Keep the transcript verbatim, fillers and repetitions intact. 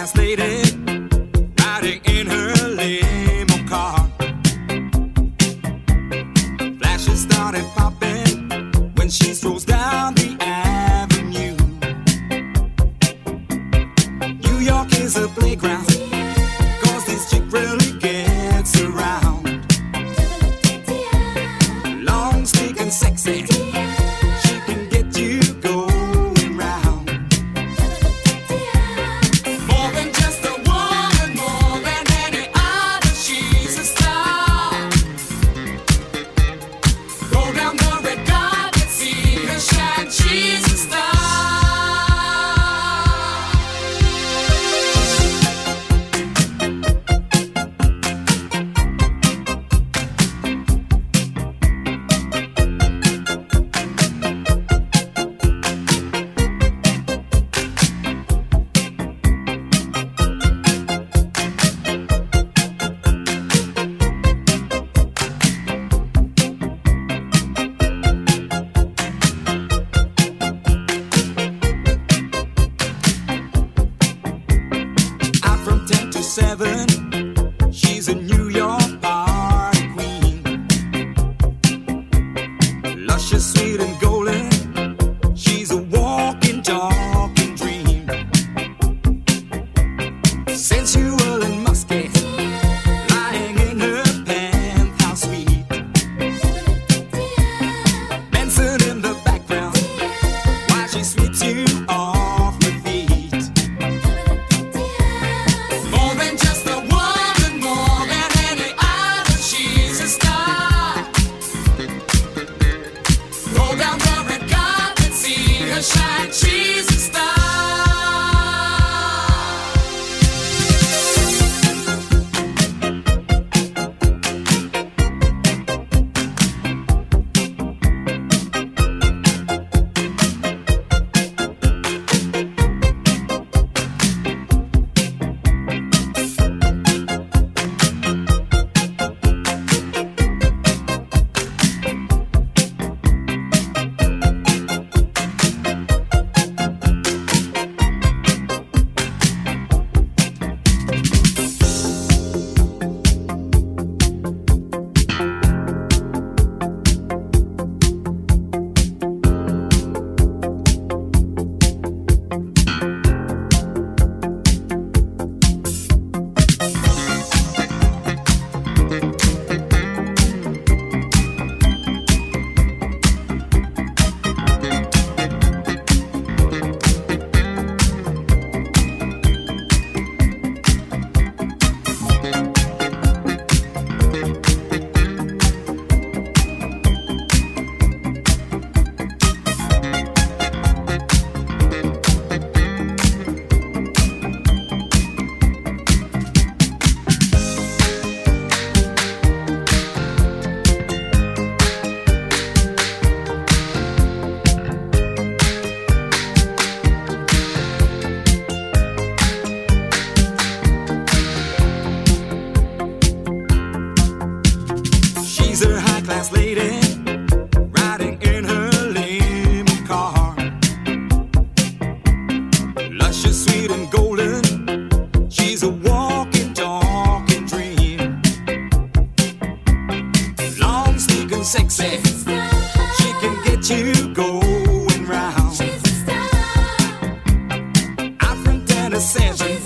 high-class lady riding in her limo car. Flashes started popping when she strolls down the avenue. New York is a playground, 'cause this chick really gets around. Long, sleek and sexy, she can get you going round. More than just a woman, more than any other, she's a star. Go down the red carpet, see her shine, she's a star. Out from ten to seven, she's a New York party queen. Luscious, sweet and golden, she's a walking, talking dream. Sensual and musky, lying in her penthouse suite. Benson in the background, while she sweeps you off your feet. More than just a woman, more than any other, she's a star. Go down the red carpet, see her shine, she's a star. She's a high-class lady riding in her limo car. Luscious, sweet and golden, she's a walking, talking dream. Long, sleek and sexy, she can get you going round. Out from ten to seven,